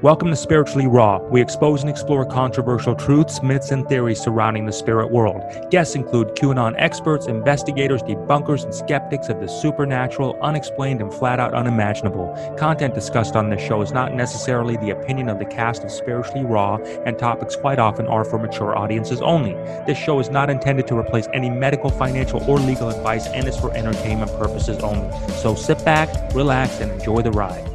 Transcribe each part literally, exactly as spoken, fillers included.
Welcome to Spiritually Raw. We expose and explore controversial truths, myths, and theories surrounding the spirit world. Guests include QAnon experts, investigators, debunkers, and skeptics of the supernatural, unexplained, and flat-out unimaginable. Content discussed on this show is not necessarily the opinion of the cast of Spiritually Raw, and topics quite often are for mature audiences only. This show is not intended to replace any medical, financial, or legal advice and is for entertainment purposes only. So sit back, relax, and enjoy the ride.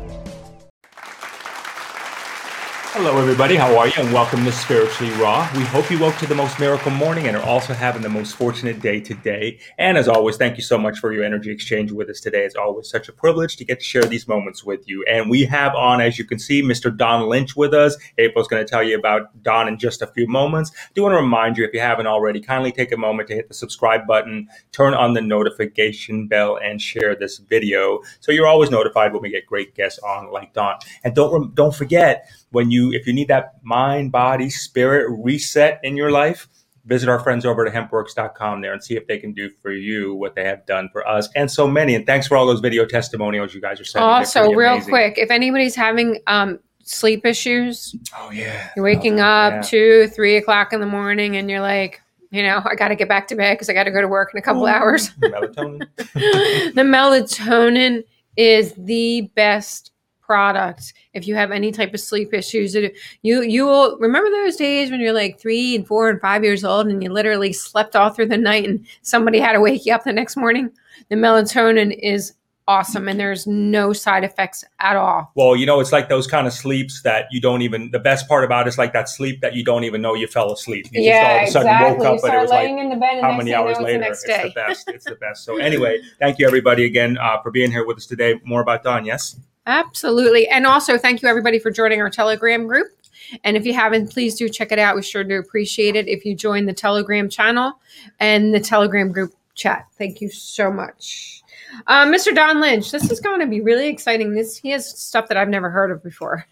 Hello, everybody. How are you? And welcome to Spiritually Raw. We hope you woke to the most miracle morning and are also having the most fortunate day today. And as always, thank you so much for your energy exchange with us today. It's always such a privilege to get to share these moments with you. And we have on, as you can see, Mister Don Lynch with us. April's going to tell you about Don in just a few moments. I do want to remind you, if you haven't already, kindly take a moment to hit the subscribe button, turn on the notification bell, and share this video so you're always notified when we get great guests on like Don. And don't don't forget, when you, if you need that mind, body, spirit reset in your life, visit our friends over at hemp works dot com there and see if they can do for you what they have done for us and so many. And thanks for all those video testimonials you guys are sending. Also, real amazing. quick, if anybody's having um, sleep issues, oh yeah, you're waking oh, up yeah. two, three o'clock in the morning, and you're like, you know, I got to get back to bed because I got to go to work in a couple oh, hours. Melatonin. The melatonin is the best product if you have any type of sleep issues. You you will remember those days when you're like three and four and five years old and you literally slept all through the night and somebody had to wake you up the next morning. The melatonin is awesome and there's no side effects at all. Well, you know, it's like those kind of sleeps that you don't even, the best part about it is like that sleep that you don't even know you fell asleep. You yeah, just all of a sudden exactly. woke up and it was like, in the bed and how many hours later? The it's the best. It's the best. So anyway, thank you everybody again uh, for being here with us today. More about Don, yes? Absolutely. And also thank you everybody for joining our Telegram group. And if you haven't, please do check it out. We sure do appreciate it if you join the Telegram channel and the Telegram group chat. Thank you so much. Uh, Mister Don Lynch, this is going to be really exciting. This He has stuff that I've never heard of before.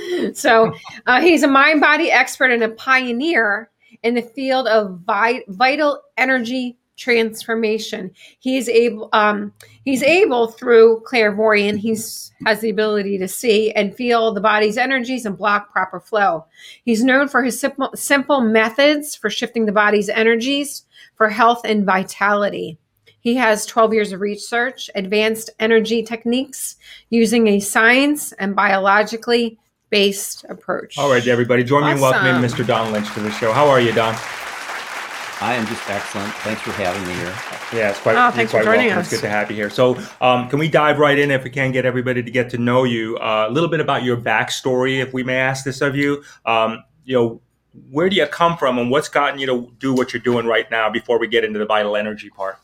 So uh, he's a mind-body expert and a pioneer in the field of vi- vital energy transformation. He's able, um, he's able through clairvoyance, he's has the ability to see and feel the body's energies and block proper flow. He's known for his simple, simple methods for shifting the body's energies for health and vitality. He has twelve years of research, advanced energy techniques using a science and biologically based approach. All right, everybody, join awesome. me in welcoming Mister Don Lynch to the show. How are you, Don? I am just excellent. Thanks for having me here. Yeah, it's quite, oh, thanks quite for joining welcome. us. It's good to have you here. So um, can we dive right in if we can get everybody to get to know you? Uh, a little bit about your backstory, if we may ask this of you. Um, you know, where do you come from and what's gotten you to do what you're doing right now before we get into the vital energy part?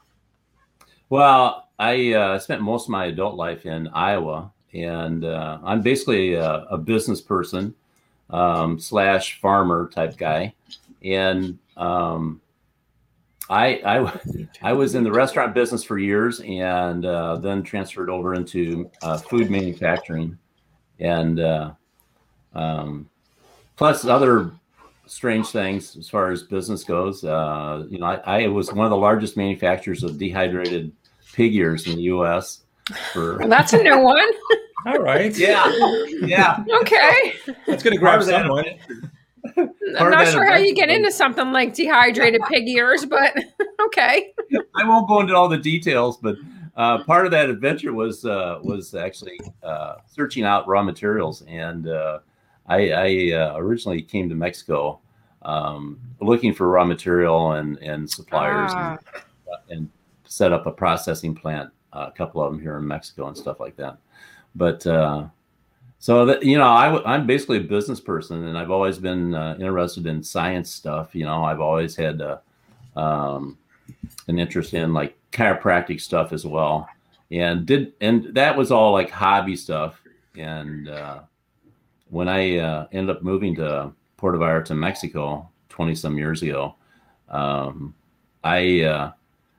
Well, I uh, spent most of my adult life in Iowa, and uh, I'm basically a, a business person um, slash farmer type guy. And um, I, I, I was in the restaurant business for years and uh, then transferred over into uh, food manufacturing and uh, um, plus other strange things as far as business goes. Uh, you know, I, I was one of the largest manufacturers of dehydrated pig ears in the U S For well, that's a new one. All right. Yeah. Yeah. Okay. That's going to grab someone. I'm not sure how you get into something like dehydrated pig ears, but okay. I won't go into all the details, but uh, part of that adventure was uh, was actually uh, searching out raw materials, and uh, I, I uh, originally came to Mexico um, looking for raw material and and suppliers, ah. and, and set up a processing plant, uh, a couple of them here in Mexico and stuff like that. But uh, So that, you know, I, I'm basically a business person, and I've always been uh, interested in science stuff. You know, I've always had uh, um, an interest in like chiropractic stuff as well, and did and that was all like hobby stuff. And uh, when I uh, ended up moving to Puerto Vallarta, Mexico, twenty some years ago, um, I uh,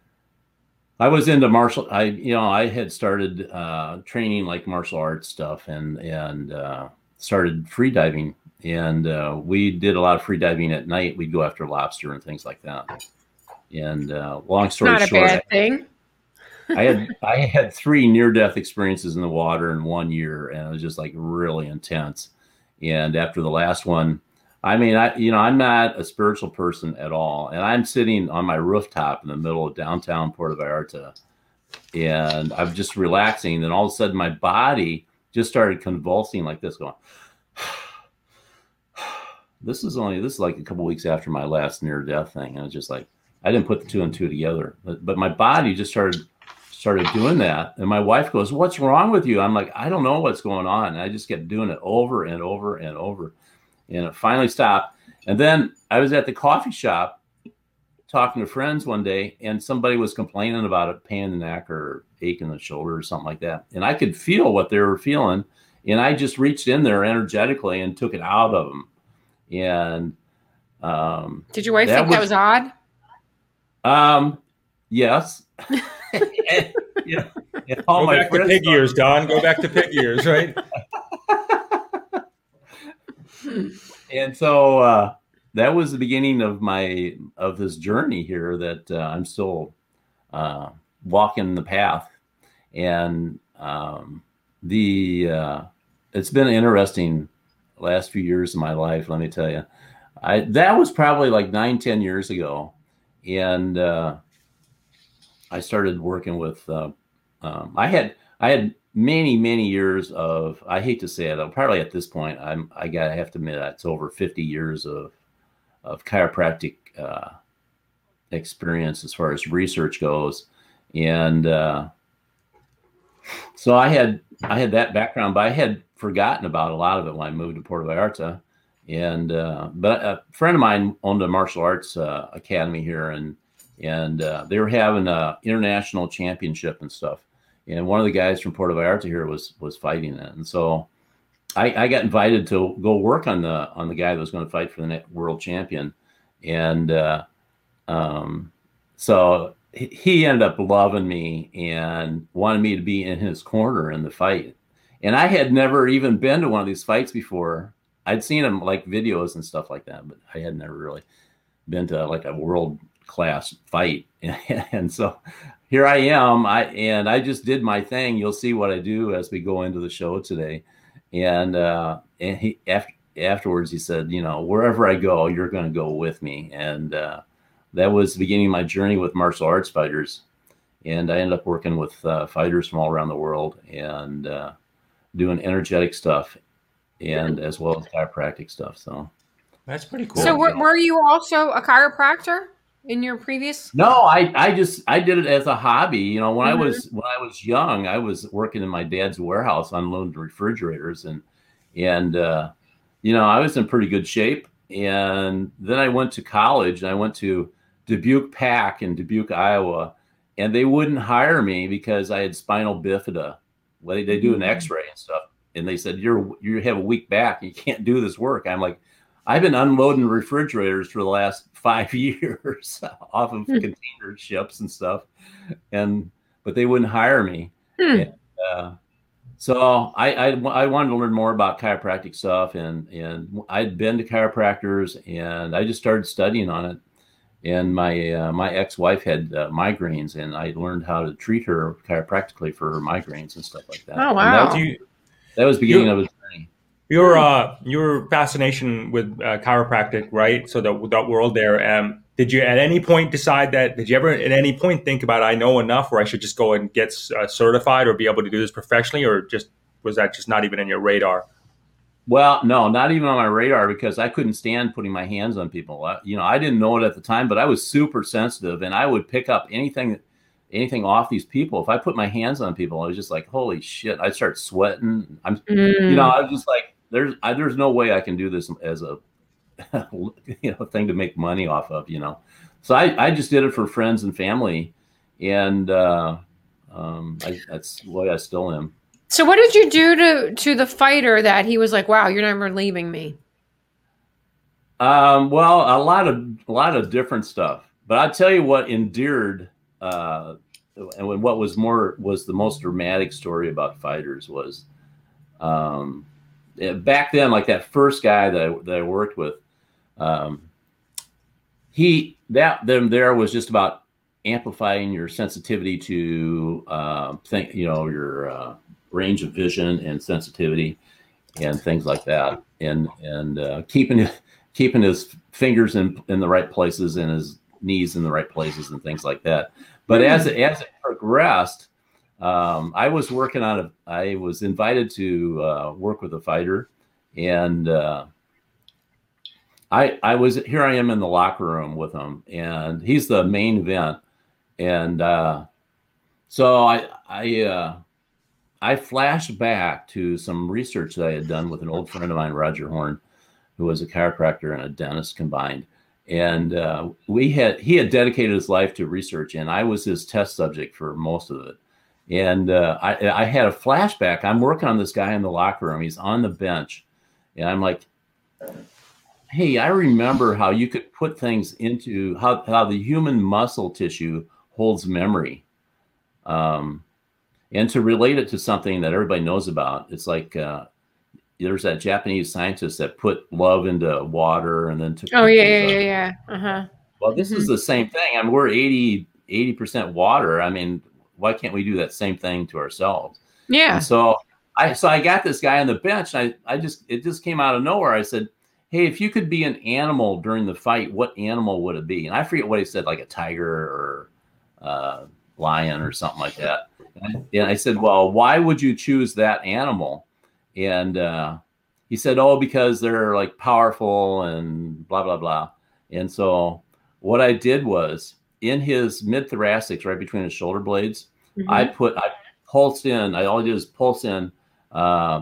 I was into martial. I, you know, I had started uh, training like martial arts stuff, and and uh, started free diving. And uh, we did a lot of free diving at night. We'd go after lobster and things like that. And uh, long story Not short, a bad thing. I had I had three near death experiences in the water in one year, and it was just like really intense. And after the last one, I mean, I, you know, I'm not a spiritual person at all. And I'm sitting on my rooftop in the middle of downtown Puerto Vallarta, and I'm just relaxing. And all of a sudden my body just started convulsing like this, going, this is only, this is like a couple weeks after my last near death thing. And it's just like, I didn't put the two and two together, but, but my body just started, started doing that. And my wife goes, what's wrong with you? I'm like, I don't know what's going on. And I just kept doing it over and over and over. And it finally stopped. And then I was at the coffee shop talking to friends one day, and somebody was complaining about a pain in the neck or ache in the shoulder or something like that. And I could feel what they were feeling. And I just reached in there energetically and took it out of them. And um, did your wife that think was, that was odd? Um, yes. and, yeah, and all Go my back to pig thought, ears, Don. Go back to pig ears, right? And so uh, that was the beginning of my of this journey here that uh, I'm still uh, walking the path. And um, the uh, it's been interesting last few years of my life, let me tell you. I that was probably like nine, ten years ago. And uh, I started working with, uh, um, I had, I had many, many years of, I hate to say it, probably at this point, I'm, I gotta have to admit, it's over fifty years of, of chiropractic uh, experience as far as research goes. And uh, so I had, I had that background, but I had forgotten about a lot of it when I moved to Puerto Vallarta. And, uh, but a friend of mine owned a martial arts uh, academy here, and, and uh, they were having a international championship and stuff. And one of the guys from Puerto Vallarta here was, was fighting it. And so I, I got invited to go work on the, on the guy that was going to fight for the world champion. And uh, um, so he ended up loving me and wanted me to be in his corner in the fight. And I had never even been to one of these fights before. I'd seen him like videos and stuff like that, but I had never really been to like a world class fight. And so here I am. I, and I just did my thing. You'll see what I do as we go into the show today. And, uh, and he, after, afterwards he said, you know, wherever I go, you're going to go with me. And, uh, that was the beginning of my journey with martial arts fighters. And I ended up working with uh, fighters from all around the world and, uh, doing energetic stuff, and as well as chiropractic stuff. So that's pretty cool. So were, were you also a chiropractor in your previous? No, I, I just, I did it as a hobby. You know, when mm-hmm. I was, when I was young, I was working in my dad's warehouse unloading refrigerators, and, and, uh, you know, I was in pretty good shape. And then I went to college, and I went to Dubuque Pack in Dubuque, Iowa, and they wouldn't hire me because I had spinal bifida. Well, they, they do an x-ray and stuff. And they said, you're, you have a weak back. You can't do this work. I'm like, I've been unloading refrigerators for the last five years off of mm. container ships and stuff. And, but they wouldn't hire me. Mm. And, uh, so I, I, I wanted to learn more about chiropractic stuff, and, and I'd been to chiropractors, and I just started studying on it. And my, uh, my ex-wife had uh, migraines, and I learned how to treat her chiropractically for her migraines and stuff like that. Oh, wow. That was the beginning you, of his journey. Your uh, your fascination with uh, chiropractic, right? So the that world there. Um, did you at any point decide that? Did you ever at any point think about, I know enough where I should just go and get uh, certified or be able to do this professionally, or just was that just not even in your radar? Well, no, not even on my radar, because I couldn't stand putting my hands on people. I, you know, I didn't know it at the time, but I was super sensitive, and I would pick up anything. anything off these people. If I put my hands on people, I was just like, holy shit, I'd start sweating. I'm, mm. you know, I was just like, there's, I, there's no way I can do this as a, you know, thing to make money off of, you know? So I, I just did it for friends and family. And, uh, um, I, that's the way I still am. So what did you do to, to the fighter that he was like, wow, you're never leaving me? Um, well, a lot of, a lot of different stuff, but I'll tell you what endeared, Uh, and what was more was the most dramatic story about fighters was um, back then, like that first guy that I, that I worked with, um, he that them there was just about amplifying your sensitivity to uh, think, you know, your uh, range of vision and sensitivity. and things like that, and and uh, keeping keeping his fingers in in the right places and his knees in the right places and things like that. But mm. as it, as it progressed, um, I was working on a. I was invited to uh, work with a fighter, and uh, I I was here. I am in the locker room with him, and he's the main event, and uh, so I I. Uh, I flashed back to some research that I had done with an old friend of mine, Roger Horn, who was a chiropractor and a dentist combined. And uh, we had he had dedicated his life to research, and I was his test subject for most of it. And uh, I, I had a flashback. I'm working on this guy in the locker room. He's on the bench, and I'm like, "Hey, I remember how you could put things into how how the human muscle tissue holds memory." Um, And to relate it to something that everybody knows about, it's like uh, there's that Japanese scientist that put love into water and then took. Oh yeah, yeah, yeah, yeah. Uh-huh. Well, this mm-hmm. is the same thing. I mean, we're eighty percent water. I mean, why can't we do that same thing to ourselves? Yeah. And so I so I got this guy on the bench. And I I just it just came out of nowhere. I said, "Hey, if you could be an animal during the fight, what animal would it be?" And I forget what he said, like a tiger or uh, lion or something like that. And I said, "Well, why would you choose that animal?" And uh, he said, "Oh, because they're like powerful and blah, blah, blah." And so what I did was in his mid thoracics, right between his shoulder blades, mm-hmm. I put, I pulsed in, I all I did is pulse in uh,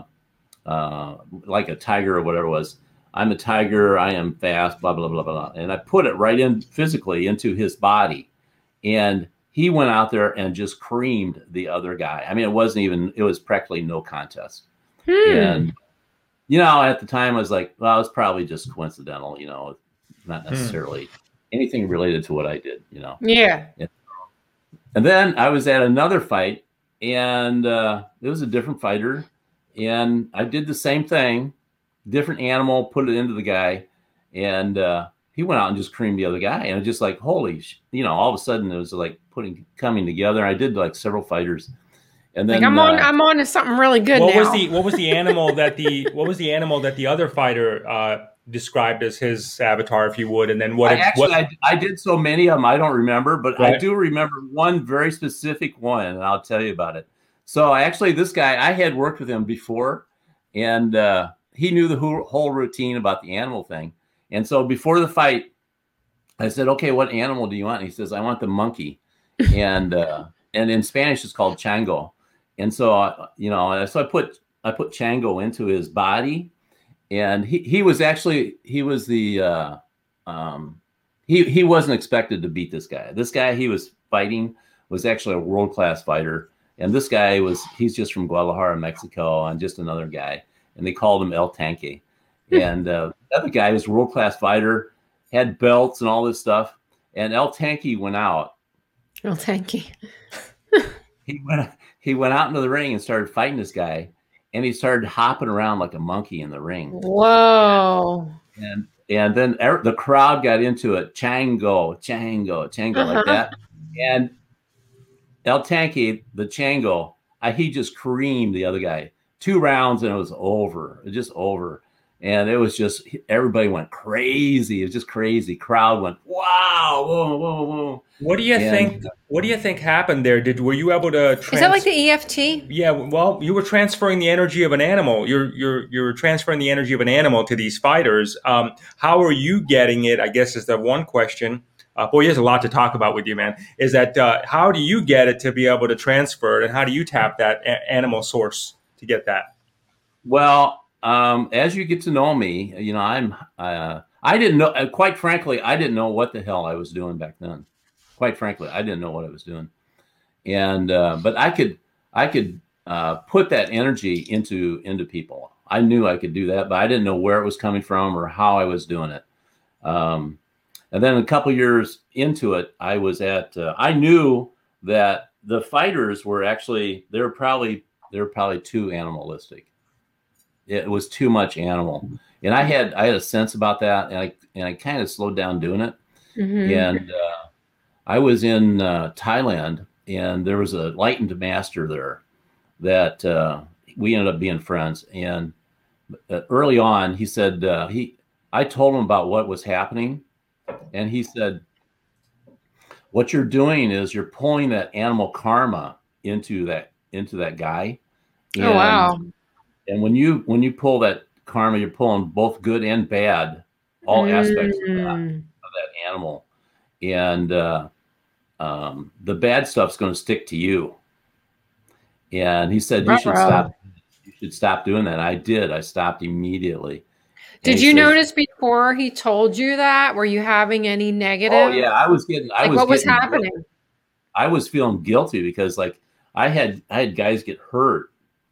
uh, like a tiger or whatever it was. I'm a tiger. I am fast, blah, blah, blah, blah. And I put it right in physically into his body. And he went out there and just creamed the other guy. I mean, it wasn't even, it was practically no contest. Hmm. And, you know, at the time I was like, well, it's probably just coincidental, you know, not necessarily hmm. anything related to what I did, you know? Yeah. And, and then I was at another fight, and uh, it was a different fighter. And I did the same thing, different animal, put it into the guy. And, uh, he went out and just creamed the other guy, and just like, holy, sh-, you know, all of a sudden it was like putting, coming together. I did like several fighters, and then like I'm on, uh, I'm on to something really good. What now. was the, what was the animal that the, what was the animal that the other fighter uh, described as his avatar, if you would, and then what? I actually, what, I, I did so many of them, I don't remember, but right. I do remember one very specific one, and I'll tell you about it. So actually, this guy, I had worked with him before, and uh, he knew the whole, whole routine about the animal thing. And so before the fight, I said, "Okay, what animal do you want?" And he says, "I want the monkey." and uh, and in Spanish, it's called chango. And so, uh, you know, so I put I put chango into his body, and he, he was actually he was the uh, um, he he wasn't expected to beat this guy. This guy he was fighting was actually a world class fighter, and this guy was he's just from Guadalajara, Mexico, and just another guy, and they called him El Tanque. And uh, the other guy was a world-class fighter, had belts and all this stuff. And El Tanque went out. El Tanque. he went he went out into the ring and started fighting this guy. And he started hopping around like a monkey in the ring. Whoa. And and then er, the crowd got into it. Chango, Chango, Chango, uh-huh. like that. And El Tanque, the Chango, I, he just creamed the other guy. Two rounds and it was over. It was just over. And it was just, everybody went crazy. It was just crazy. Crowd went, wow, whoa, whoa, whoa. What do you and, think? What do you think happened there? Did were you able to? Trans- Is that like the E F T? Yeah. Well, you were transferring the energy of an animal. You're you're you're transferring the energy of an animal to these fighters. Um, how are you getting it? I guess is the one question. Uh, boy, there's a lot to talk about with you, man. Is that uh, how do you get it to be able to transfer it, and how do you tap that a- animal source to get that? Well. Um, as you get to know me, you know, I'm, uh, I didn't know, uh, quite frankly, I didn't know what the hell I was doing back then. Quite frankly, I didn't know what I was doing. And, uh, but I could, I could, uh, put that energy into, into people. I knew I could do that, but I didn't know where it was coming from or how I was doing it. Um, and then a couple years into it, I was at, uh, I knew that the fighters were actually, they were probably, they were probably too animalistic. It was too much animal, and I had I had a sense about that, and I and I kind of slowed down doing it. Mm-hmm. And uh, I was in uh, Thailand, and there was a lightened master there that uh, we ended up being friends. And uh, early on, he said, uh, he, I told him about what was happening. And he said, what you're doing is you're pulling that animal karma into that, into that guy. And, Oh, wow. and when you, when you pull that karma, you're pulling both good and bad, all Mm. aspects of that, of that animal. And, uh, um, the bad stuff's going to stick to you. And he said, you should Uh-oh. stop. You should stop doing that. I did. I stopped immediately. Did you says, notice before he told you that? Were you having any negative? Oh yeah, I was getting. I like was what was getting happening? Guilty. I was feeling guilty because like I had I had guys get hurt.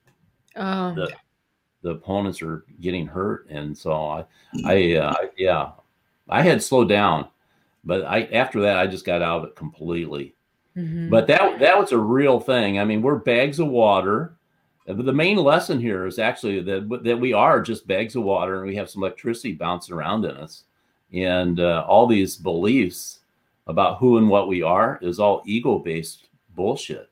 Oh. The, the opponents are getting hurt, and so I, I, uh, I yeah, I had slowed down, but I after that I just got out of it completely. Mm-hmm. But that that was a real thing. I mean, we're bags of water. But the main lesson here is actually that that we are just bags of water, and we have some electricity bouncing around in us, and uh, all these beliefs about who and what we are is all ego-based bullshit.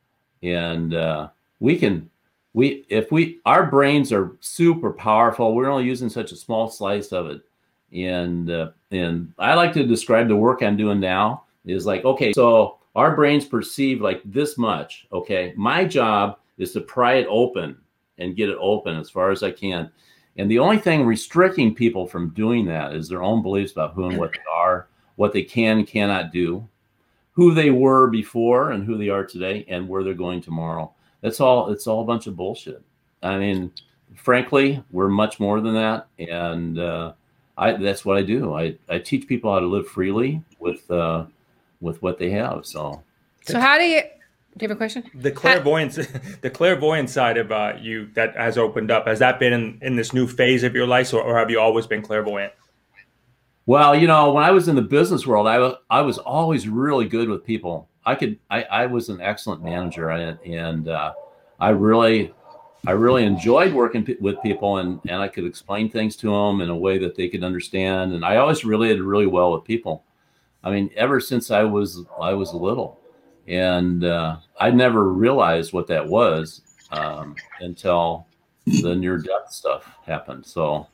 And uh, we can, we if we our brains are super powerful. We're only using such a small slice of it, and uh, and I like to describe the work I'm doing now is like, okay, so our brains perceive like this much. Okay, my job is to pry it open and get it open as far as I can. And the only thing restricting people from doing that is their own beliefs about who and what they are, what they can and cannot do, who they were before and who they are today, and where they're going tomorrow. That's all. It's all a bunch of bullshit. I mean, frankly, we're much more than that. And uh, I, that's what I do. I, I teach people how to live freely with, uh, with what they have. So, so how do you, do you have a question? The clairvoyance, the clairvoyance side of uh, you that has opened up, has that been in, in this new phase of your life, or, or have you always been clairvoyant? Well, you know, when I was in the business world, I was I was always really good with people. I could I, I was an excellent manager, and, and uh, I really I really enjoyed working p- with people, and, and I could explain things to them in a way that they could understand. And I always related really well with people. I mean, ever since I was I was little. And uh, I never realized what that was um, until the near-death stuff happened. So,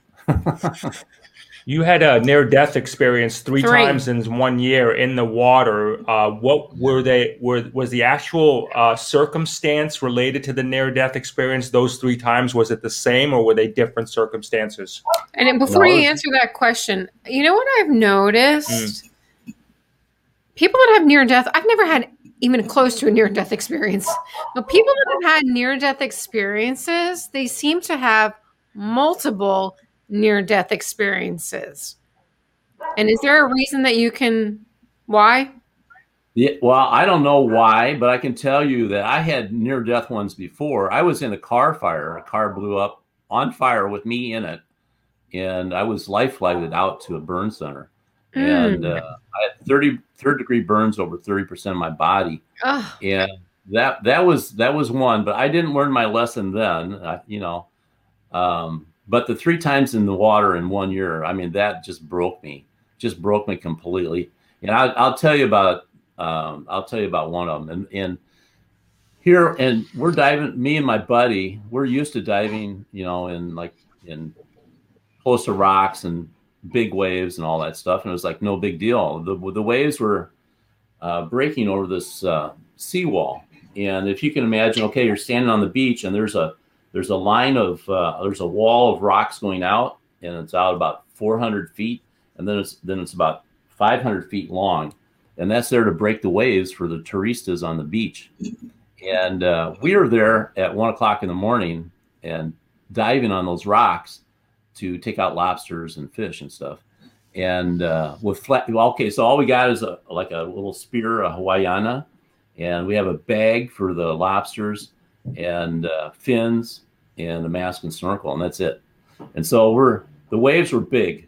you had a near-death experience three, three times in one year in the water. Uh, what were they? Were was the actual uh, circumstance related to the near-death experience those three times? Was it the same, or were they different circumstances? And then before no, you answer that question, you know what I've noticed? Mm. People that have near-death, I've never had even close to a near-death experience. But people that have had near-death experiences, they seem to have multiple near-death experiences. And is there a reason that you can, why? Yeah, well, I don't know why, but I can tell you that I had near-death ones before. I was in a car fire. A car blew up on fire with me in it. And I was life-flighted out to a burn center. And Mm. uh, I had thirty, third degree burns over thirty percent of my body. Oh. And that, that was, that was one, but I didn't learn my lesson then, uh, you know, um, but the three times in the water in one year, I mean, that just broke me, just broke me completely. And I, I'll tell you about, um, I'll tell you about one of them. And, and here, and we're diving, me and my buddy, we're used to diving, you know, in like in close to rocks and big waves and all that stuff. And it was like, no big deal. The, the waves were uh, breaking over this uh, seawall. And if you can imagine, okay, you're standing on the beach and there's a, there's a line of, uh, there's a wall of rocks going out, and it's out about four hundred feet. And then it's, then it's about five hundred feet long. And that's there to break the waves for the turistas on the beach. And uh, we were there at one o'clock in the morning and diving on those rocks to take out lobsters and fish and stuff. And uh, with flat, okay, so all we got is a, like a little spear, a Hawaiiana, and we have a bag for the lobsters and uh, fins and a mask and snorkel, and that's it. And so we're, the waves were big.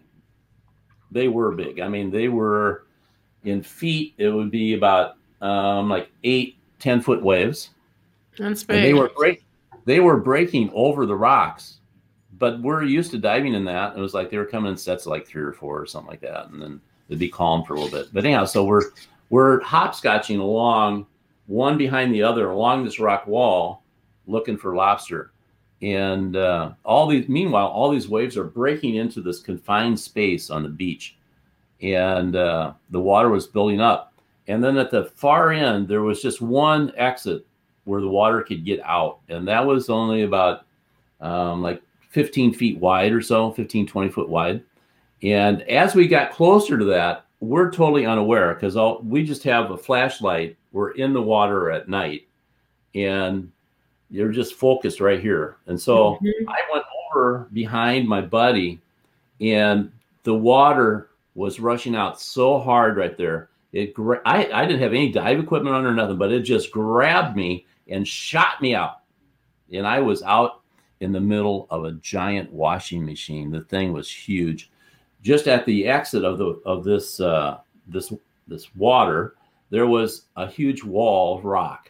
They were big. I mean, they were in feet, it would be about um, like eight, ten foot waves. That's big. And they were break, they were breaking over the rocks. But we're used to diving in that. It was like they were coming in sets of like three or four or something like that. And then it'd be calm for a little bit. But anyhow, so we're we're hopscotching along, one behind the other, along this rock wall, looking for lobster. And uh, all these, meanwhile, all these waves are breaking into this confined space on the beach, and uh, the water was building up. And then at the far end, there was just one exit where the water could get out, and that was only about um, like fifteen feet wide or so, fifteen, twenty foot wide. And as we got closer to that, we're totally unaware because all we just have a flashlight. We're in the water at night, and you're just focused right here. And so mm-hmm. I went over behind my buddy, and the water was rushing out so hard right there. It gra- I, I didn't have any dive equipment on or nothing, but it just grabbed me and shot me out. And I was out in the middle of a giant washing machine. The thing was huge. Just at the exit of the of this uh, this this water, there was a huge wall of rock,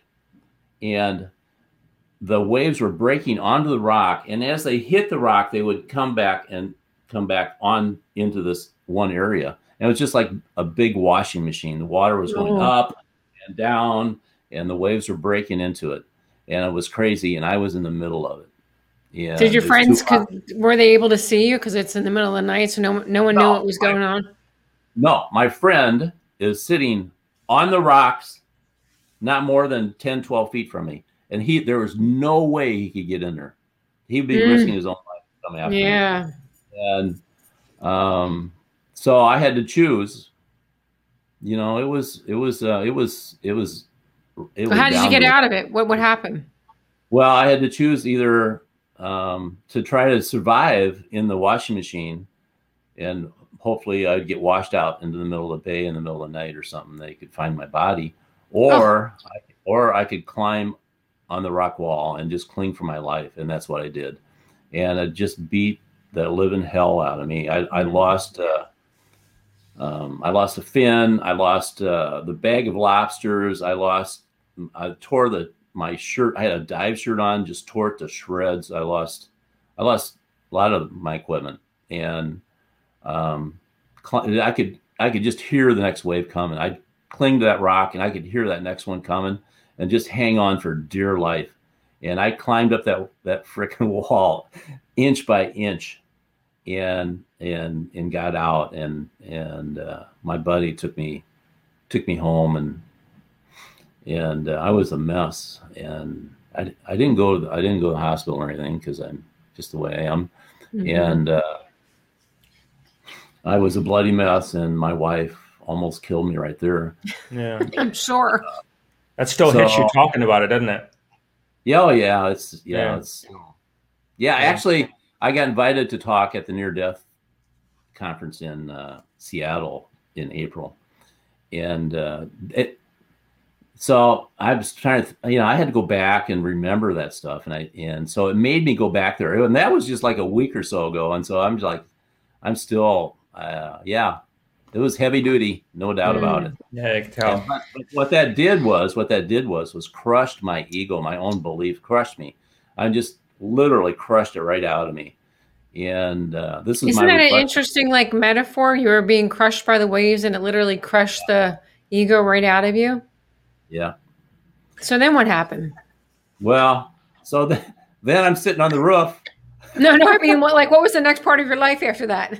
and the waves were breaking onto the rock. And as they hit the rock, they would come back and come back on into this one area. And it was just like a big washing machine. The water was going oh. up and down, and the waves were breaking into it, and it was crazy. And I was in the middle of it. Yeah. Did your friends, could, were they able to see you? Because it's in the middle of the night, so no, no one no, knew what was going my, on. No, my friend is sitting on the rocks, not more than ten, twelve feet from me. And he, there was no way he could get in there. He'd be mm. risking his own life to come after yeah. me. And um, so I had to choose. You know, it was, it was, uh, it was, it was. It so was how did you get out of it? What what happened? Well, I had to choose either um, to try to survive in the washing machine, and hopefully I'd get washed out into the middle of the bay in the middle of the night or something. They could find my body, or oh. I, or I could climb on the rock wall and just cling for my life. And that's what I did. And it just beat the living hell out of me. I, I lost, uh, um, I lost a fin. I lost uh, the bag of lobsters. I lost, I tore the, my shirt. I had a dive shirt on, just tore it to shreds. I lost, I lost a lot of my equipment, and um, I could, I could just hear the next wave coming. I'd cling to that rock and I could hear that next one coming, and just hang on for dear life. And I climbed up that, that frickin' wall inch by inch, and, and, and got out. And, and, uh, my buddy took me, took me home, and, and uh, I was a mess. And I, I didn't go to the, I didn't go to the hospital or anything, cause I'm just the way I am. Mm-hmm. And, uh, I was a bloody mess, and my wife almost killed me right there. Yeah. I'm sure. Uh, That still so, hits you talking about it, doesn't it? Yeah, oh yeah, it's yeah, yeah. it's yeah. Actually, I got invited to talk at the Near Death Conference in uh, Seattle in April, and uh, it. So I was trying to, you know, I had to go back and remember that stuff, and I and so it made me go back there, and that was just like a week or so ago, and so I'm just like, I'm still, uh, yeah. It was heavy duty, no doubt mm. about it. Yeah, I can tell. And, but, but what that did was, what that did was, was crushed my ego, my own belief, crushed me. I just literally crushed it right out of me. And uh, this is Isn't my that reflection. An interesting, like, metaphor? You were being crushed by the waves, and it literally crushed the ego right out of you. Yeah. So then what happened? Well, so th- then I'm sitting on the roof. No, no, I mean, what, like, what was the next part of your life after that?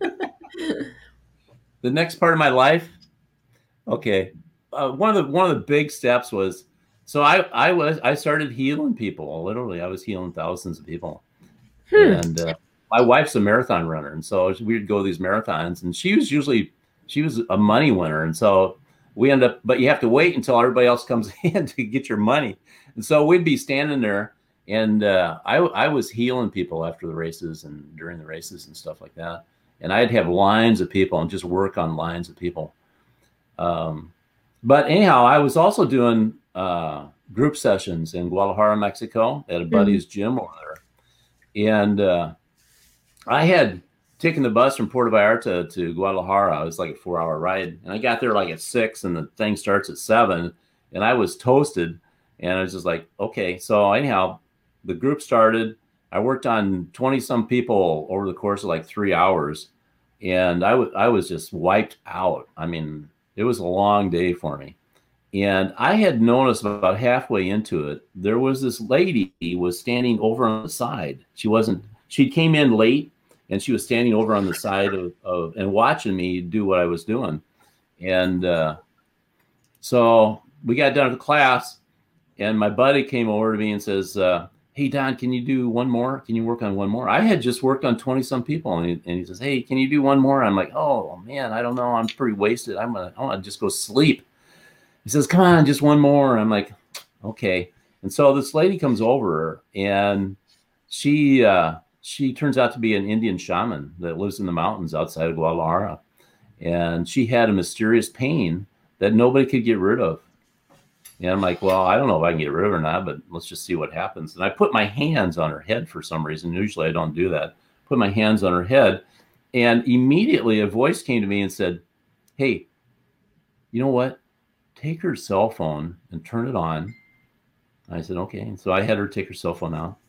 The next part of my life, okay. Uh, one of the one of the big steps was, so I I was I started healing people. Literally, I was healing thousands of people. Hmm. And uh, my wife's a marathon runner, and so we'd go to these marathons. And she was usually she was a money winner, and so we end up. But you have to wait until everybody else comes in to get your money. And so we'd be standing there, and uh, I I was healing people after the races and during the races and stuff like that. And I'd have lines of people and just work on lines of people. Um, but anyhow, I was also doing uh, group sessions in Guadalajara, Mexico, at a buddy's mm-hmm. gym over there. And uh, I had taken the bus from Puerto Vallarta to Guadalajara. It was like a four hour ride. And I got there like at six, and the thing starts at seven. And I was toasted. And I was just like, okay. So anyhow, the group started. I worked on twenty some people over the course of like three hours, and I, w- I was just wiped out. I mean, it was a long day for me. And I had noticed about halfway into it, there was this lady was standing over on the side. She wasn't, she came in late and she was standing over on the side of, of and watching me do what I was doing. And uh, so we got done with the class and my buddy came over to me and says, uh, hey, Don, can you do one more? Can you work on one more? I had just worked on twenty some people. And he, and he says, hey, can you do one more? I'm like, oh man, I don't know. I'm pretty wasted. I'm going to, I want to just go sleep. He says, come on, just one more. I'm like, okay. And so this lady comes over and she, uh, she turns out to be an Indian shaman that lives in the mountains outside of Guadalajara. And she had a mysterious pain that nobody could get rid of. And I'm like, well, I don't know if I can get rid of it or not, but let's just see what happens. And I put my hands on her head for some reason. Usually I don't do that. Put my hands on her head. And immediately a voice came to me and said, hey, you know what? Take her cell phone and turn it on. I said, okay. And so I had her take her cell phone out.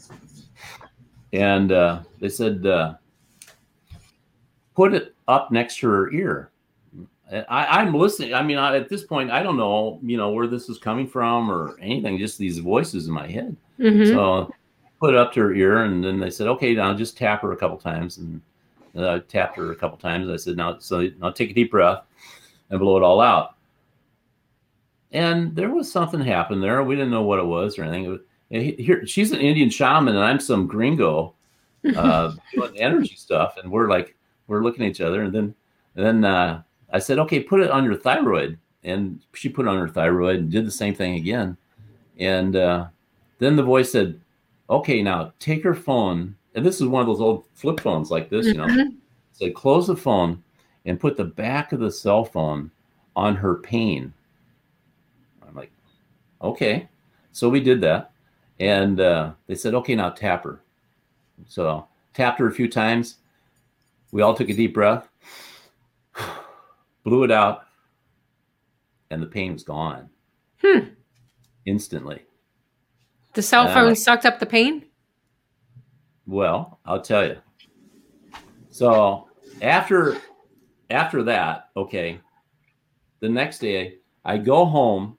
And uh, they said, uh, put it up next to her ear. I, I'm listening. I mean, I, at this point, I don't know, you know, where this is coming from or anything, just these voices in my head. Mm-hmm. So put it up to her ear. And then they said, okay, now just tap her a couple times. And I tapped her a couple times. I said, now, so now take a deep breath and blow it all out. And there was something happened there. We didn't know what it was or anything. Here, she's an Indian shaman, and I'm some gringo uh, doing energy stuff. And we're like, we're looking at each other. And then, and then uh, I said, okay, put it on your thyroid. And she put it on her thyroid and did the same thing again. And uh, then the voice said, okay, now take her phone. And this is one of those old flip phones like this, you know. Mm-hmm. Said, close the phone and put the back of the cell phone on her pain. Okay. So we did that. And uh, they said, okay, now tap her. So tapped her a few times. We all took a deep breath, blew it out, and the pain was gone. Hmm. Instantly. The cell phone like, sucked up the pain? Well, I'll tell you. So after, after that, okay, the next day I go home.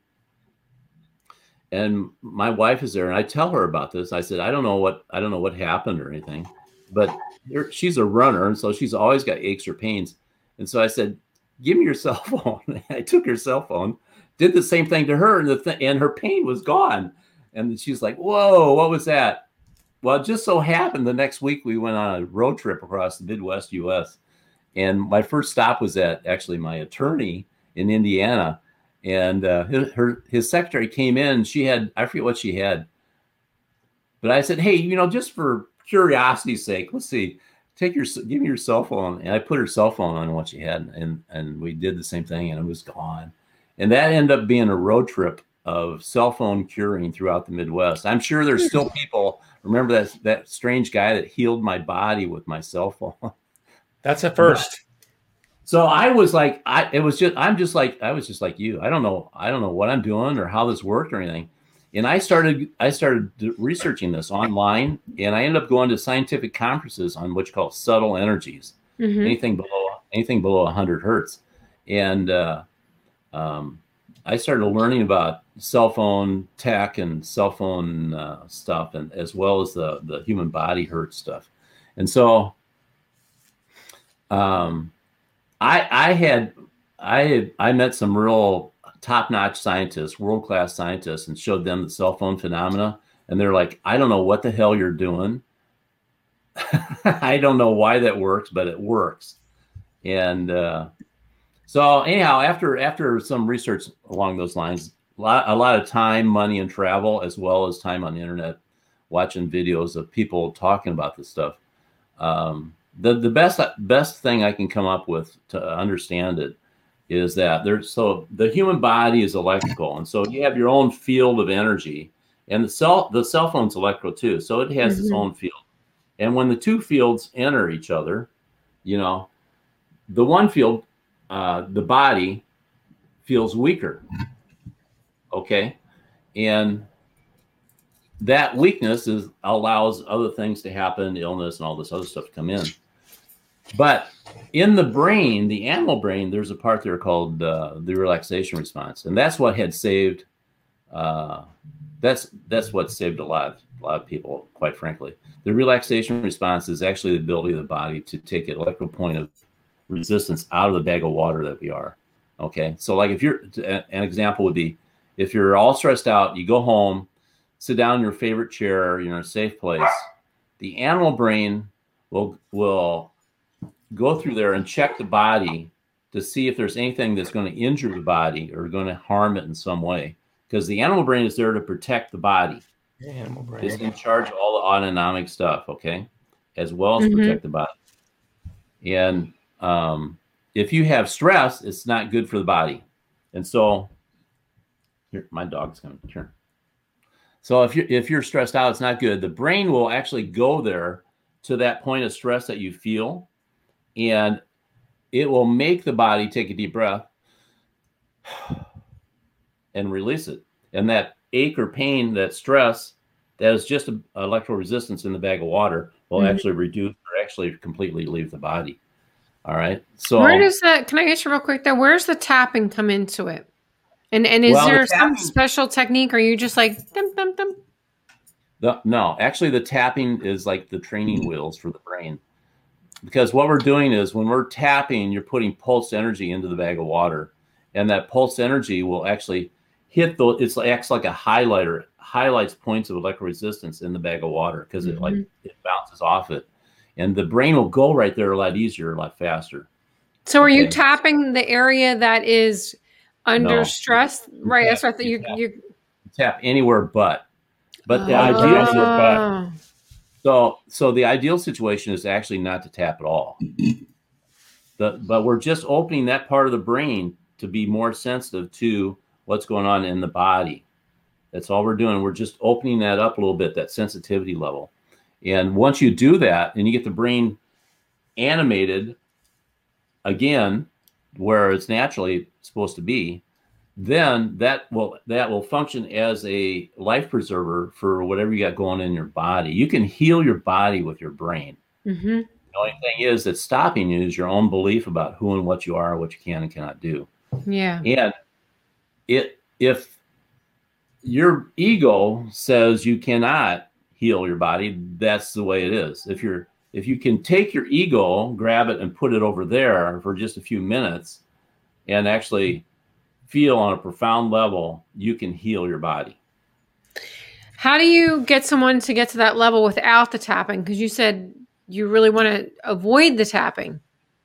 And my wife is there, and I tell her about this. I said, I don't know what I don't know what happened or anything, but she's a runner, and so she's always got aches or pains. And so I said, give me your cell phone. I took her cell phone, did the same thing to her, and the th- and her pain was gone. And she's like, whoa, what was that? Well, it just so happened the next week we went on a road trip across the Midwest U S. And my first stop was at actually my attorney in Indiana. And uh, his, her, his secretary came in. She had, I forget what she had. But I said, hey, you know, just for curiosity's sake, let's see, take your, give me your cell phone. And I put her cell phone on what she had. And, and we did the same thing and it was gone. And that ended up being a road trip of cell phone curing throughout the Midwest. I'm sure there's still people, remember that, that strange guy that healed my body with my cell phone. That's a first. So I was like, I, it was just, I'm just like, I was just like you. I don't know. I don't know what I'm doing or how this worked or anything. And I started, I started researching this online and I ended up going to scientific conferences on what you call subtle energies, mm-hmm. anything below, anything below one hundred hertz. And uh, um, I started learning about cell phone tech and cell phone uh, stuff, and as well as the, the human body hertz stuff. And so, um, I, I had, I had, I met some real top-notch scientists, world-class scientists, and showed them the cell phone phenomena. And they're like, I don't know what the hell you're doing. I don't know why that works, but it works. And uh, so anyhow, after, after some research along those lines, a lot, a lot of time, money, and travel, as well as time on the internet, watching videos of people talking about this stuff. Um, The the best best thing I can come up with to understand it is that there's so the human body is electrical, and so you have your own field of energy, and the cell the cell phone's electrical too, so it has mm-hmm. its own field. And when the two fields enter each other, you know, the one field, uh, the body feels weaker. Okay, and that weakness is allows other things to happen, illness and all this other stuff to come in. But in the brain, the animal brain, there's a part there called uh, the relaxation response, and that's what had saved. Uh, that's that's what saved a lot of, a lot of people, quite frankly. The relaxation response is actually the ability of the body to take an electrical point of resistance out of the bag of water that we are. Okay, so like if you're, an example would be, if you're all stressed out, you go home, sit down in your favorite chair, you're in a safe place. The animal brain will will go through there and check the body to see if there's anything that's going to injure the body or going to harm it in some way. Because the animal brain is there to protect the body. The animal brain. It's in charge of all the autonomic stuff, okay, as well as Mm-hmm. protect the body. And um, if you have stress, it's not good for the body. And so, here, my dog's going to turn. So if you're if you're stressed out, it's not good. The brain will actually go there to that point of stress that you feel, and it will make the body take a deep breath and release it. And that ache or pain, that stress, that is just an electrical resistance in the bag of water, will Mhm. actually reduce or actually completely leave the body. All right. So Where does that? Can I ask you real quick? There, where's the tapping come into it? And and is Well, the there some tapping- special technique, or are you just like dum dum dum? the, no, actually the tapping is like the training wheels for the brain. Because what we're doing is when we're tapping, you're putting pulsed energy into the bag of water, and that pulsed energy will actually hit the, it's acts like a highlighter, highlights points of electrical resistance in the bag of water because it like it bounces off it, and the brain will go right there a lot easier, a lot faster. So are you Okay. tapping the area that is under No. stress? Right. tap- That's what I thought you you tap. you. Tap anywhere but, but the Oh. ideal, Oh. so so the ideal situation is actually not to tap at all. The, but we're just opening that part of the brain to be more sensitive to what's going on in the body. That's all we're doing. We're just opening that up a little bit, that sensitivity level. And once you do that and you get the brain animated again, where it's naturally supposed to be, then that will that will function as a life preserver for whatever you got going in your body. You can heal your body with your brain. Mm-hmm. The only thing is that's stopping you is your own belief about who and what you are, what you can and cannot do. Yeah. And it if your ego says you cannot heal your body, that's the way it is. If you're if you can take your ego, grab it and put it over there for just a few minutes and actually feel on a profound level, you can heal your body. How do you get someone to get to that level without the tapping? Because you said you really want to avoid the tapping.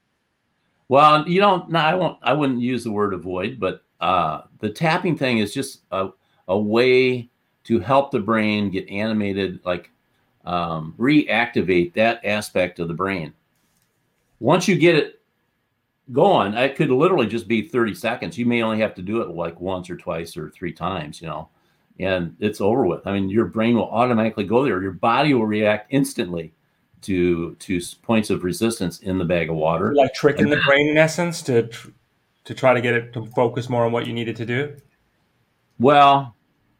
Well, you don't. No, I won't. I wouldn't use the word avoid, but uh, the tapping thing is just a, a way to help the brain get animated, like um, reactivate that aspect of the brain. Once you get it going, it could literally just be thirty seconds. You may only have to do it like once or twice or three times, you know, and it's over with. I mean, your brain will automatically go there. Your body will react instantly to to points of resistance in the bag of water. Like tricking the brain in essence to tr- to try to get it to focus more on what you needed to do. Well,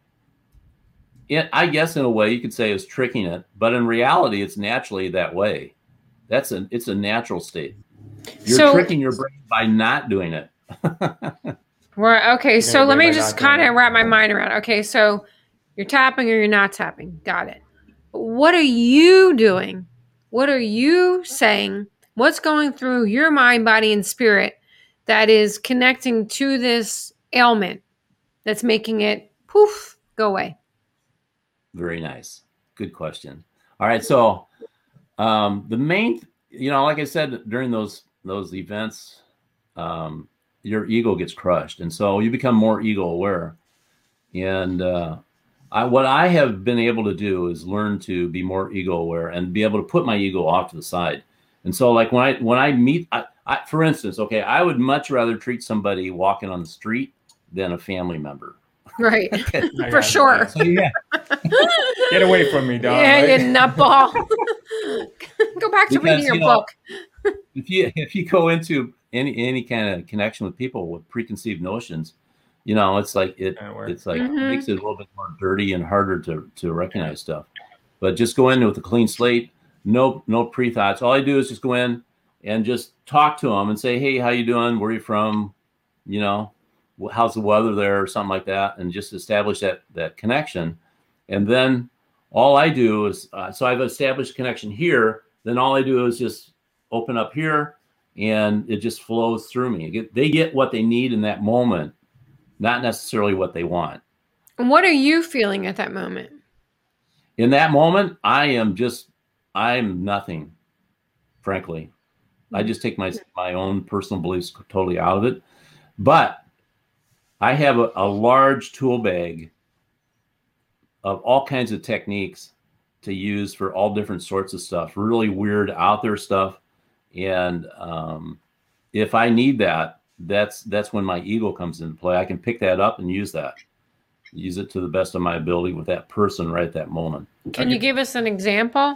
it, I guess in a way you could say it's tricking it, but in reality, it's naturally that way. That's a it's a natural state. You're So- tricking your brain by not doing it. Right. Okay. So Yeah, let by me not just doing kind it. of wrap my mind around. Okay. So you're tapping or you're not tapping. Got it. What are you doing? What are you saying? What's going through your mind, body, and spirit that is connecting to this ailment that's making it poof, go away? Very nice. Good question. All right. So um, the main, you know, like I said, during those those events, um, your ego gets crushed. And so you become more ego aware. And uh, I, what I have been able to do is learn to be more ego aware and be able to put my ego off to the side. And so like when I, when I meet, I, I, for instance, okay, I would much rather treat somebody walking on the street than a family member. Right. I For got it. sure. So yeah, Get away from me, dog. Yeah, right? you nutball. Go back to Because, reading your you know, book. if you if you go into any any kind of connection with people with preconceived notions, you know, it's like it Kinda weird. it's like Mhm. it makes it a little bit more dirty and harder to to recognize stuff. But just go in with a clean slate, no no pre thoughts. All I do is just go in, and just talk to them and say, hey, how you doing? Where are you from? You know, how's the weather there or something like that, and just establish that that connection. And then all I do is, uh, so I've established a connection here. Then all I do is just open up here, and it just flows through me. Get, they get what they need in that moment, not necessarily what they want. And what are you feeling at that moment? In that moment, I am just, I'm nothing, frankly. I just take my my own personal beliefs totally out of it. But I have a, a large tool bag of all kinds of techniques to use for all different sorts of stuff, really weird out there stuff. And um, if I need that, that's that's when my ego comes into play. I can pick that up and use that. Use it to the best of my ability with that person right at that moment. Can you give us an example?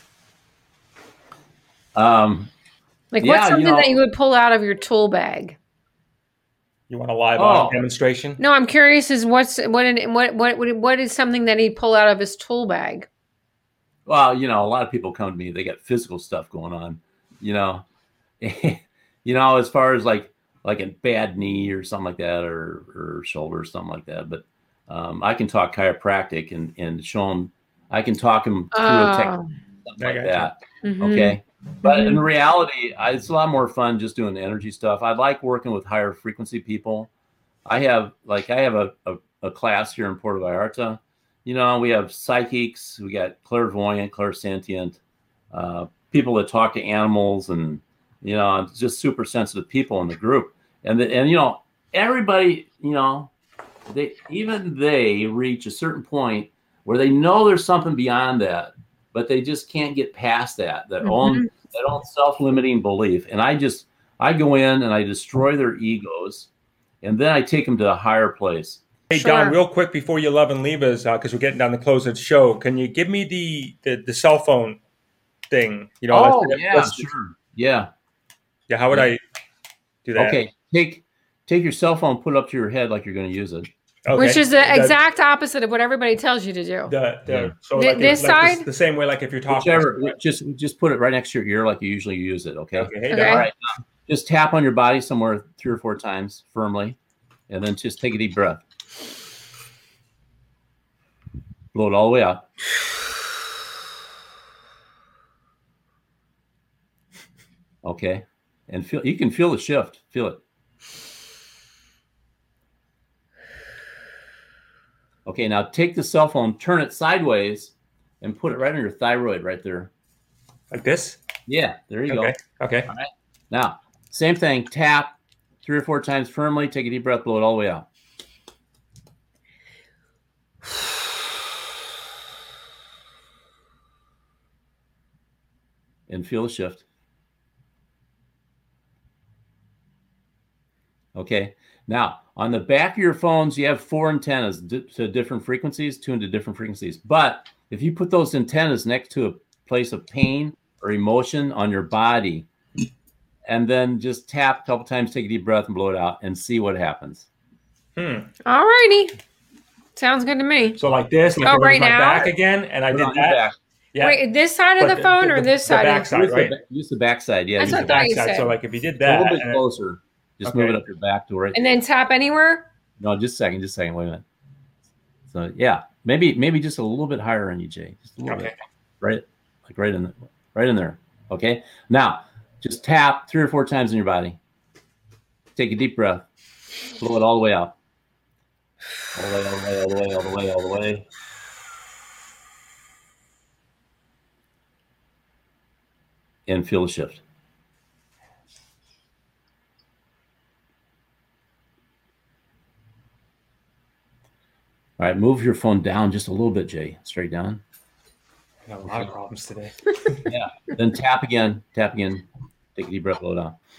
Um, like yeah, what's something you know, that you would pull out of your tool bag? You want a live Oh. on demonstration? No, I'm curious. Is what's what what what what what is something that he'd pull out of his tool bag? Well, you know, a lot of people come to me, they got physical stuff going on, you know, you know, as far as like, like a bad knee or something like that, or, or shoulder or something like that. But um, I can talk chiropractic and, and show them, I can talk them through Oh. a technique, something I like gotcha. that. Mhm. Okay. But Mhm. in reality, I, it's a lot more fun just doing energy stuff. I like working with higher frequency people. I have like, I have a, a, a class here in Puerto Vallarta. You know, we have psychics, we got clairvoyant, clairsentient, uh, people that talk to animals, and, you know, just super sensitive people in the group. And, the, and, you know, everybody, you know, they, even they reach a certain point where they know there's something beyond that, but they just can't get past that, that Mhm. own, that own self-limiting belief. And I just, I go in and I destroy their egos, and then I take them to a higher place. Hey, Sure. Don, real quick before you love and leave us, because we're getting down to close of the show, can you give me the the, the cell phone thing? You know, Oh, let's- yeah, let's- sure. Yeah. Yeah, how would Yeah. I do that? Okay. Take, take your cell phone, put it up to your head like you're going to use it. Okay. Which is the The- exact opposite of what everybody tells you to do. The, the, Yeah. so Th- like this like side? the same way, like if you're talking. Whichever, just, just put it right next to your ear like you usually use it. Okay. Okay, hey, Okay. Don. All right. Now, just tap on your body somewhere three or four times firmly, and then just take a deep breath. Blow it all the way out. Okay. And feel, you can feel the shift. Feel it. Okay. Now take the cell phone, turn it sideways, and put it right on your thyroid right there. Like this? Yeah. There you Okay. go. Okay. Now, same thing. Tap three or four times firmly. Take a deep breath. Blow it all the way out. And feel the shift. Okay. Now, on the back of your phones, you have four antennas di- to different frequencies, tuned to different frequencies. But if you put those antennas next to a place of pain or emotion on your body, and then just tap a couple times, take a deep breath and blow it out, and see what happens. Hmm. All righty. Sounds good to me. So like this, like Oh, it was right my now? back again, and I Put it did on your that. back. Yeah. Wait, this side of But the phone the- or the- this the side? back of side. Use the, right? ba- use the back side. Yeah. That's use what the I back thought you Backside. said. So like if you did a that, little bit and- closer. Just Okay. move it up your back to right. And then tap anywhere? No, just a second. Just a second. Wait a minute. So yeah, maybe maybe just a little bit higher on you, Jay. Just a little okay. bit. Right, like right in the, right in there. Okay. Now, just tap three or four times in your body. Take a deep breath. Blow it all the way out. All the way, all the way, all the way, all the way, all the way. And feel the shift. All right, move your phone down just a little bit, Jay. Straight down. I got a lot of problems today. Yeah. Then tap again. Tap again. Take a deep breath. Blow it out.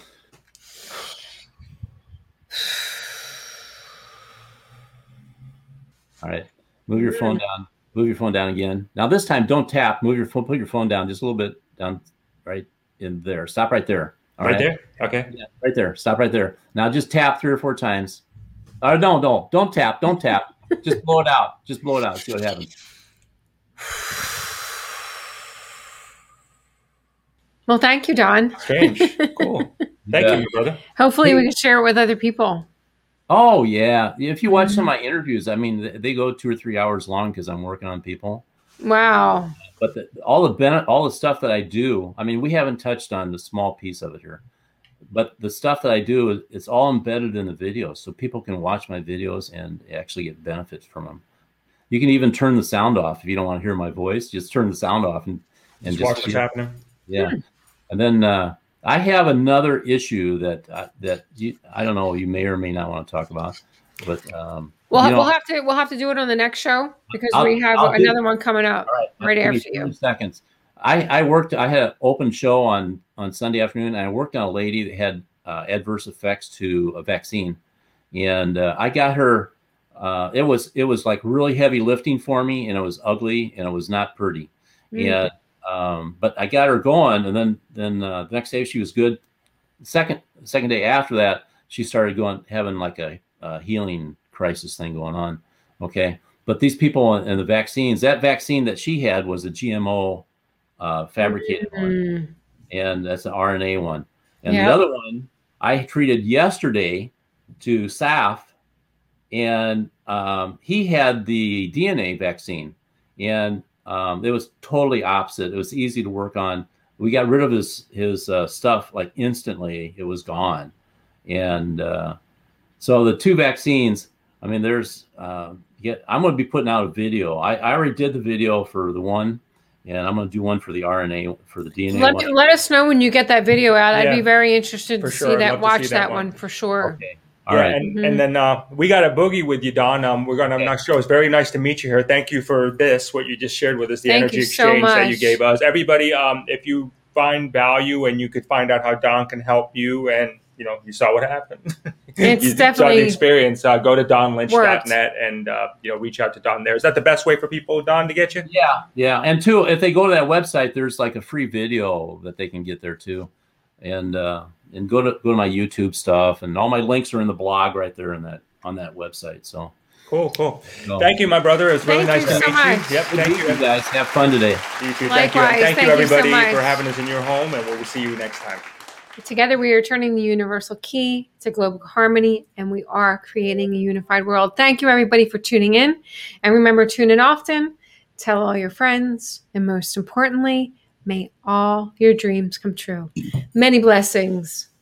All right. Move your phone down. Move your phone down again. Now this time, don't tap. Move your phone. Put your phone down just a little bit down, right in there. Stop right there. All Right right. there? Okay. Yeah, right there. Stop right there. Now just tap three or four times. Oh no, no, don't tap. Don't tap. Just blow it out. Just blow it out. See what happens. Well, thank you, Don. Strange. Cool. Thank Yeah. you, my brother. Hopefully Hey. we can share it with other people. Oh yeah. If you watch some Mhm. of my interviews, I mean, th- they go two or three hours long because I'm working on people. Wow. But the, all the ben- all the stuff that I do, I mean, we haven't touched on the small piece of it here, but the stuff that I do, it's all embedded in the videos, so people can watch my videos and actually get benefits from them. You can even turn the sound off if you don't want to hear my voice. Just turn the sound off and and Just just, watch what's feel- happening. Yeah. And then uh, I have another issue that uh, that you, I don't know, you may or may not want to talk about, but um, We'll, you know, we'll have to we'll have to do it on the next show because I'll- we have I'll do- another one coming up all right, right give me after you. thirty seconds. I, I worked. I had an open show on on Sunday afternoon, and I worked on a lady that had uh, adverse effects to a vaccine, and uh, I got her. Uh, it was it was like really heavy lifting for me, and it was ugly, and it was not pretty. Mm. And um, but I got her going, and then then uh, the next day she was good. Second second day after that, she started going having like a, a healing crisis thing going on. Okay, but these people and the vaccines, that vaccine that she had was a G M O uh, fabricated one, Mm. and that's an R N A one. And Yep. the other one I treated yesterday to S A F, and um, he had the D N A vaccine, and um, it was totally opposite. It was easy to work on. We got rid of his his uh, stuff like instantly. It was gone, and uh, so the two vaccines. I mean, there's. Uh, get. I'm going to be putting out a video. I, I already did the video for the one, and I'm going to do one for the R N A for the D N A Let, one. let us know when you get that video out. I'd Yeah. be very interested For to sure. see I'd that. love to Watch see that, that one. one. for sure. Okay. All yeah, right. and, Mhm. and then uh, we got a boogie with you, Don. Um, we're going to Okay. next show. It's very nice to meet you here. Thank you for this, what you just shared with us, the Thank energy you so exchange that you much. gave us. Everybody, um, if you find value and you could find out how Don can help you, and you know, you saw what happened. It's you saw definitely the experience. Uh, go to don lynch dot worked. net and uh, you know, reach out to Don there. Is that the best way for people, Don, to get you? Yeah, yeah, and two, if they go to that website, there's like a free video that they can get there too, and uh, and go to go to my YouTube stuff, and all my links are in the blog right there in that on that website. So, Cool, cool. so Thank you, my brother. It was really Thank nice you to so meet much. you. Yep, good thank meeting you. you guys. Have fun today. You too. Thank you. And Likewise. thank, Thank you, you so everybody, much. for having us in your home, and we'll see you next time. Together, we are turning the universal key to global harmony, and we are creating a unified world. Thank you, everybody, for tuning in. And remember, tune in often, tell all your friends, and most importantly, may all your dreams come true. Many blessings.